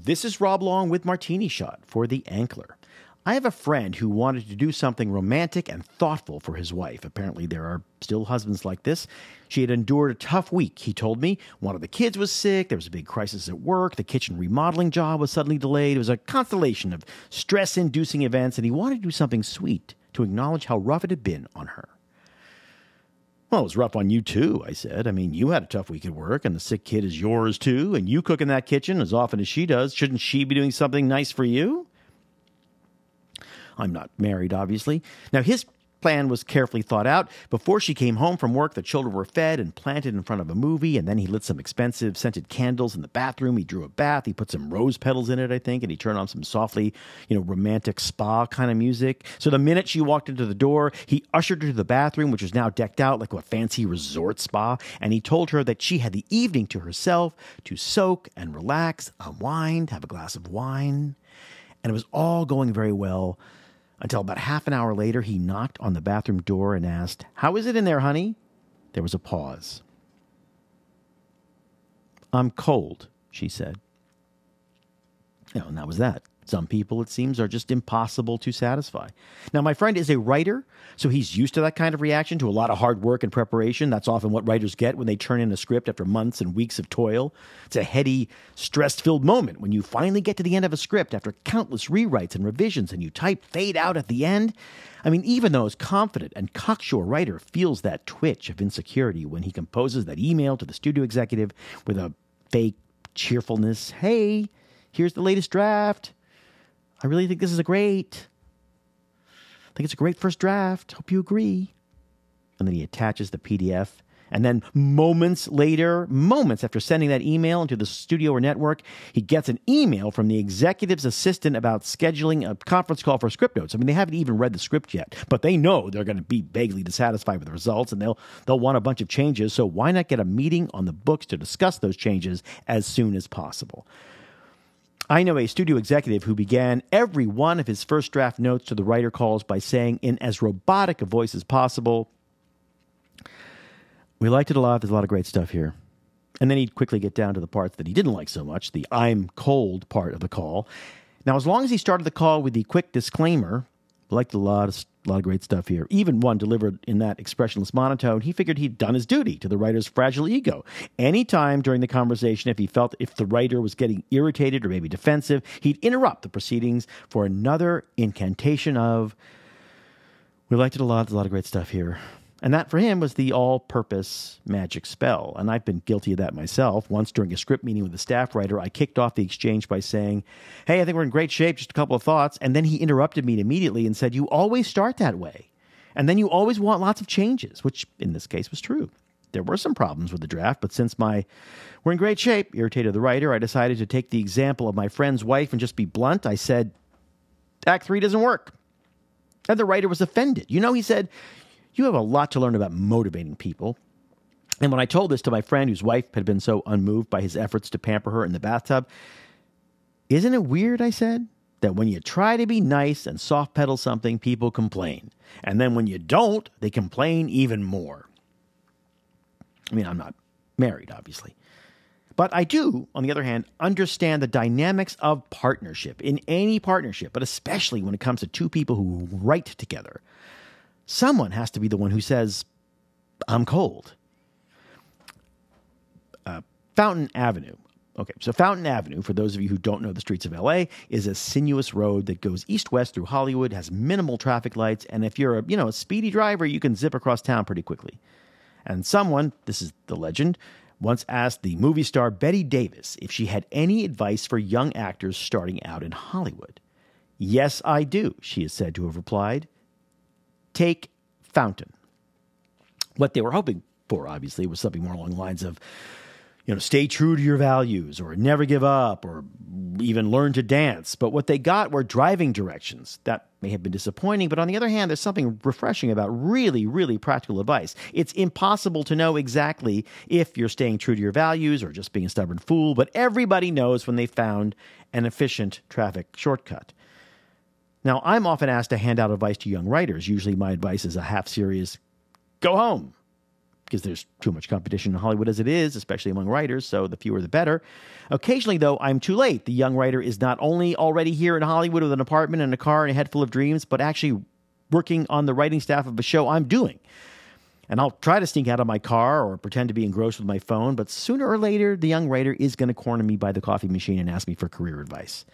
This is Rob Long with Martini Shot for The Ankler. I have a friend who wanted to do something romantic and thoughtful for his wife. Apparently, there are still husbands like this. She had endured a tough week, he told me. One of the kids was sick. There was a big crisis at work. The kitchen remodeling job was suddenly delayed. It was a constellation of stress-inducing events, and he wanted to do something sweet to acknowledge how rough it had been on her. Well, it was rough on you, too, I said. I mean, you had a tough week at work, and the sick kid is yours, too, and you cook in that kitchen as often as she does. Shouldn't she be doing something nice for you? I'm not married, obviously. Now, his plan was carefully thought out. Before she came home from work, the children were fed and planted in front of a movie, and then he lit some expensive scented candles in the bathroom. He drew a bath. He put some rose petals in it, I think, and he turned on some softly, romantic spa kind of music. So the minute she walked into the door, he ushered her to the bathroom, which was now decked out like a fancy resort spa, and he told her that she had the evening to herself to soak and relax, unwind, have a glass of wine. And it was all going very well. Until about half an hour later, he knocked on the bathroom door and asked, "How is it in there, honey?" There was a pause. "I'm cold," she said. And that was that. Some people, it seems, are just impossible to satisfy. Now, my friend is a writer, so he's used to that kind of reaction, to a lot of hard work and preparation. That's often what writers get when they turn in a script after months and weeks of toil. It's a heady, stress-filled moment when you finally get to the end of a script after countless rewrites and revisions and you type fade out at the end. I mean, even the most confident and cocksure writer feels that twitch of insecurity when he composes that email to the studio executive with a fake cheerfulness. "Hey, here's the latest draft. I really think this is I think it's a great first draft. Hope you agree." And then he attaches the PDF. And then moments after sending that email into the studio or network, he gets an email from the executive's assistant about scheduling a conference call for script notes. I mean, they haven't even read the script yet, but they know they're going to be vaguely dissatisfied with the results, and they'll want a bunch of changes. So why not get a meeting on the books to discuss those changes as soon as possible? I know a studio executive who began every one of his first draft notes to the writer calls by saying in as robotic a voice as possible, "We liked it a lot. There's a lot of great stuff here." And then he'd quickly get down to the parts that he didn't like so much, the "I'm cold" part of the call. Now, as long as he started the call with the quick disclaimer, "We liked a lot of great stuff here," even one delivered in that expressionless monotone, he figured he'd done his duty to the writer's fragile ego. Anytime during the conversation, if the writer was getting irritated or maybe defensive, he'd interrupt the proceedings for another incantation of, "We liked it a lot. There's a lot of great stuff here." And that, for him, was the all-purpose magic spell. And I've been guilty of that myself. Once during a script meeting with a staff writer, I kicked off the exchange by saying, "Hey, I think we're in great shape, just a couple of thoughts." And then he interrupted me immediately and said, "You always start that way. And then you always want lots of changes," which in this case was true. There were some problems with the draft, but since "we're in great shape" irritated the writer, I decided to take the example of my friend's wife and just be blunt. I said, "Act 3 doesn't work." And the writer was offended. He said, "You have a lot to learn about motivating people." And when I told this to my friend whose wife had been so unmoved by his efforts to pamper her in the bathtub, "Isn't it weird," I said, "that when you try to be nice and soft pedal something, people complain. And then when you don't, they complain even more." I mean, I'm not married, obviously. But I do, on the other hand, understand the dynamics of partnership, in any partnership, but especially when it comes to two people who write together. Someone has to be the one who says, "I'm cold." Fountain Avenue. Okay, so Fountain Avenue, for those of you who don't know the streets of L.A., is a sinuous road that goes east-west through Hollywood, has minimal traffic lights, and if you're a speedy driver, you can zip across town pretty quickly. And someone, this is the legend, once asked the movie star Bette Davis if she had any advice for young actors starting out in Hollywood. "Yes, I do," she is said to have replied. "Take Fountain." What they were hoping for, obviously, was something more along the lines of, stay true to your values, or never give up, or even learn to dance. But what they got were driving directions. That may have been disappointing, but on the other hand, there's something refreshing about really, really practical advice. It's impossible to know exactly if you're staying true to your values or just being a stubborn fool, but everybody knows when they found an efficient traffic shortcut. Now, I'm often asked to hand out advice to young writers. Usually my advice is a half-serious, "Go home. because there's too much competition in Hollywood as it is, especially among writers, so the fewer the better. Occasionally, though, I'm too late. The young writer is not only already here in Hollywood with an apartment and a car and a head full of dreams, but actually working on the writing staff of a show I'm doing. And I'll try to sneak out of my car or pretend to be engrossed with my phone, but sooner or later, the young writer is going to corner me by the coffee machine and ask me for career advice.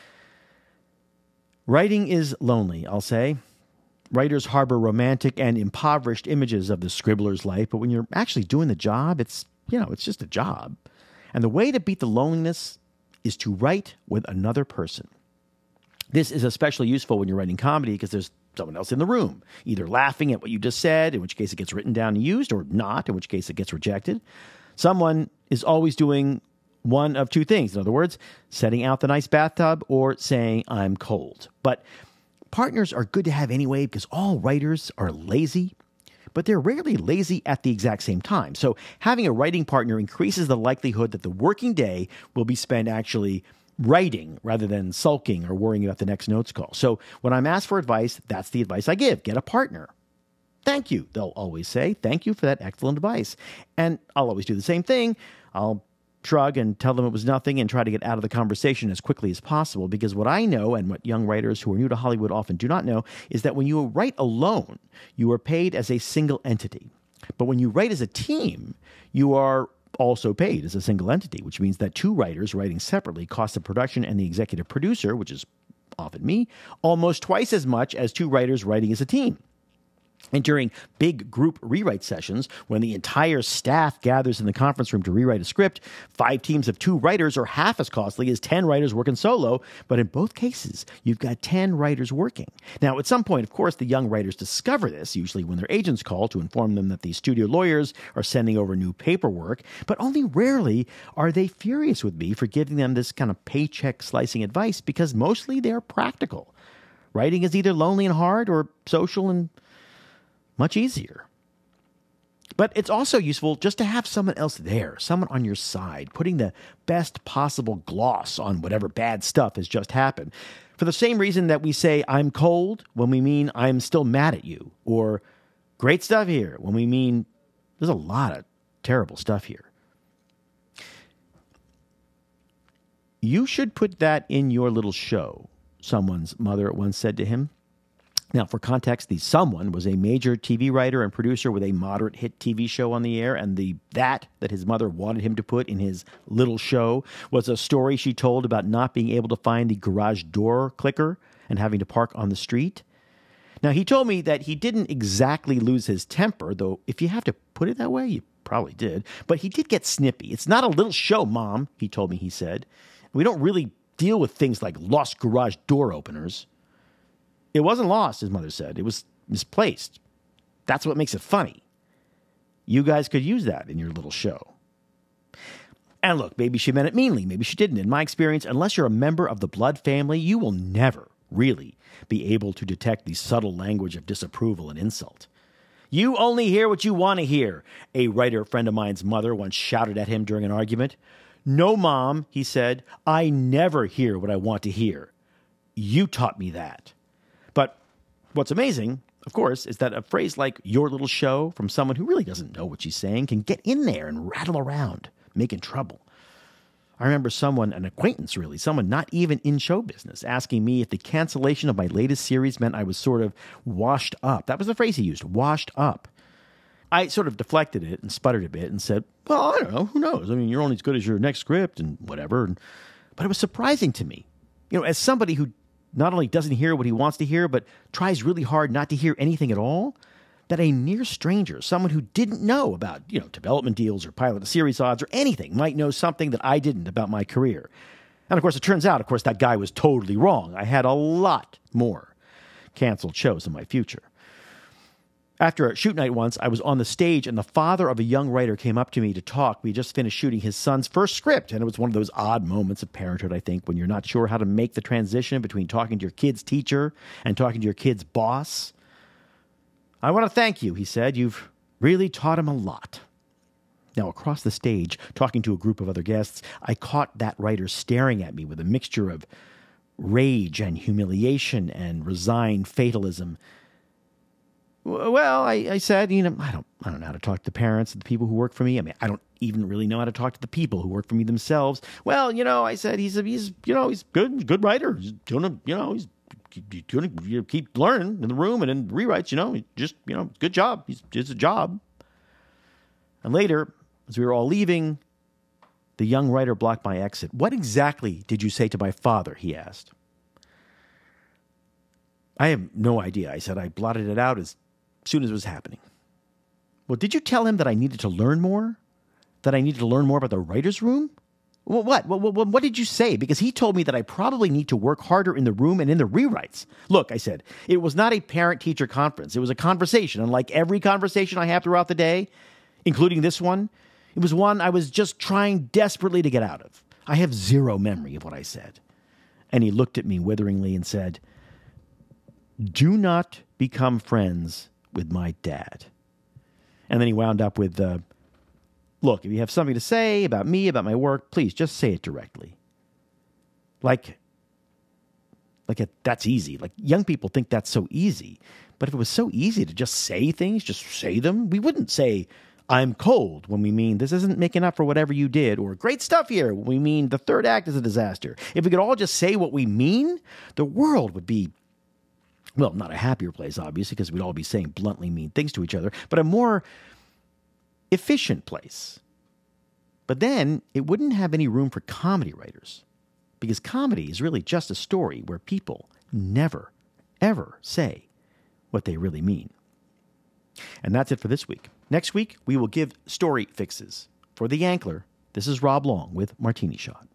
Writing is lonely, I'll say. Writers harbor romantic and impoverished images of the scribbler's life, but when you're actually doing the job, it's just a job. And the way to beat the loneliness is to write with another person. This is especially useful when you're writing comedy because there's someone else in the room, either laughing at what you just said, in which case it gets written down and used, or not, in which case it gets rejected. Someone is always doing one of two things. In other words, setting out the nice bathtub or saying, I'm cold. But partners are good to have anyway because all writers are lazy, but they're rarely lazy at the exact same time. So having a writing partner increases the likelihood that the working day will be spent actually writing rather than sulking or worrying about the next notes call. So when I'm asked for advice, that's the advice I give. Get a partner. Thank you, they'll always say. Thank you for that excellent advice. And I'll always do the same thing. I'll shrug and tell them it was nothing and try to get out of the conversation as quickly as possible, because what I know and what young writers who are new to Hollywood often do not know is that when you write alone, you are paid as a single entity. But when you write as a team, you are also paid as a single entity, which means that two writers writing separately cost the production and the executive producer, which is often me, almost twice as much as two writers writing as a team. And during big group rewrite sessions, when the entire staff gathers in the conference room to rewrite a script, 5 teams of 2 writers are half as costly as 10 writers working solo. But in both cases, you've got 10 writers working. Now, at some point, of course, the young writers discover this, usually when their agents call to inform them that the studio lawyers are sending over new paperwork. But only rarely are they furious with me for giving them this kind of paycheck slicing advice, because mostly they're practical. Writing is either lonely and hard or social and much easier. But it's also useful just to have someone else there, someone on your side, putting the best possible gloss on whatever bad stuff has just happened. For the same reason that we say, I'm cold, when we mean I'm still mad at you, or great stuff here, when we mean there's a lot of terrible stuff here. You should put that in your little show, someone's mother once said to him. Now, for context, the someone was a major TV writer and producer with a moderate hit TV show on the air, and that his mother wanted him to put in his little show was a story she told about not being able to find the garage door clicker and having to park on the street. Now, he told me that he didn't exactly lose his temper, though if you have to put it that way, you probably did. But he did get snippy. It's not a little show, Mom, he told me, he said. We don't really deal with things like lost garage door openers. It wasn't lost, his mother said. It was misplaced. That's what makes it funny. You guys could use that in your little show. And look, maybe she meant it meanly. Maybe she didn't. In my experience, unless you're a member of the blood family, you will never really be able to detect the subtle language of disapproval and insult. You only hear what you want to hear, a writer friend of mine's mother once shouted at him during an argument. No, Mom, he said, I never hear what I want to hear. You taught me that. But what's amazing, of course, is that a phrase like your little show from someone who really doesn't know what she's saying can get in there and rattle around, making trouble. I remember someone, an acquaintance really, someone not even in show business, asking me if the cancellation of my latest series meant I was sort of washed up. That was the phrase he used, washed up. I sort of deflected it and sputtered a bit and said, well, I don't know, who knows? I mean, you're only as good as your next script and whatever. But it was surprising to me, as somebody who not only doesn't hear what he wants to hear, but tries really hard not to hear anything at all, that a near stranger, someone who didn't know about, development deals or pilot series odds or anything, might know something that I didn't about my career. And of course, it turns out, that guy was totally wrong. I had a lot more canceled shows in my future. After a shoot night once, I was on the stage and the father of a young writer came up to me to talk. We just finished shooting his son's first script, and it was one of those odd moments of parenthood, I think, when you're not sure how to make the transition between talking to your kid's teacher and talking to your kid's boss. I want to thank you, he said. You've really taught him a lot. Now, across the stage, talking to a group of other guests, I caught that writer staring at me with a mixture of rage and humiliation and resigned fatalism. Well, I said, I don't know how to talk to the parents of the people who work for me. I mean, I don't even really know how to talk to the people who work for me themselves. Well, I said, he's good writer. He's doing, he's going to keep learning in the room and in rewrites, good job. It's a job. And later, as we were all leaving, the young writer blocked my exit. What exactly did you say to my father? He asked. I have no idea. I said I blotted it out as soon as it was happening. Well, did you tell him that I needed to learn more? That I needed to learn more about the writer's room? Well, what? What did you say? Because he told me that I probably need to work harder in the room and in the rewrites. Look, I said, it was not a parent-teacher conference. It was a conversation. And like every conversation I have throughout the day, including this one, it was one I was just trying desperately to get out of. I have zero memory of what I said. And he looked at me witheringly and said, "Do not become friends with my dad." And then he wound up with, look, if you have something to say about me, about my work, please just say it directly. That's easy. Like, young people think that's so easy. But if it was so easy to just say things, just say them, we wouldn't say, "I'm cold," when we mean this isn't making up for whatever you did, or "great stuff here," when we mean the third act is a disaster. If we could all just say what we mean, the world would be, well, not a happier place, obviously, because we'd all be saying bluntly mean things to each other, but a more efficient place. But then it wouldn't have any room for comedy writers, because comedy is really just a story where people never, ever say what they really mean. And that's it for this week. Next week, we will give story fixes. For The Yankler, this is Rob Long with Martini Shot.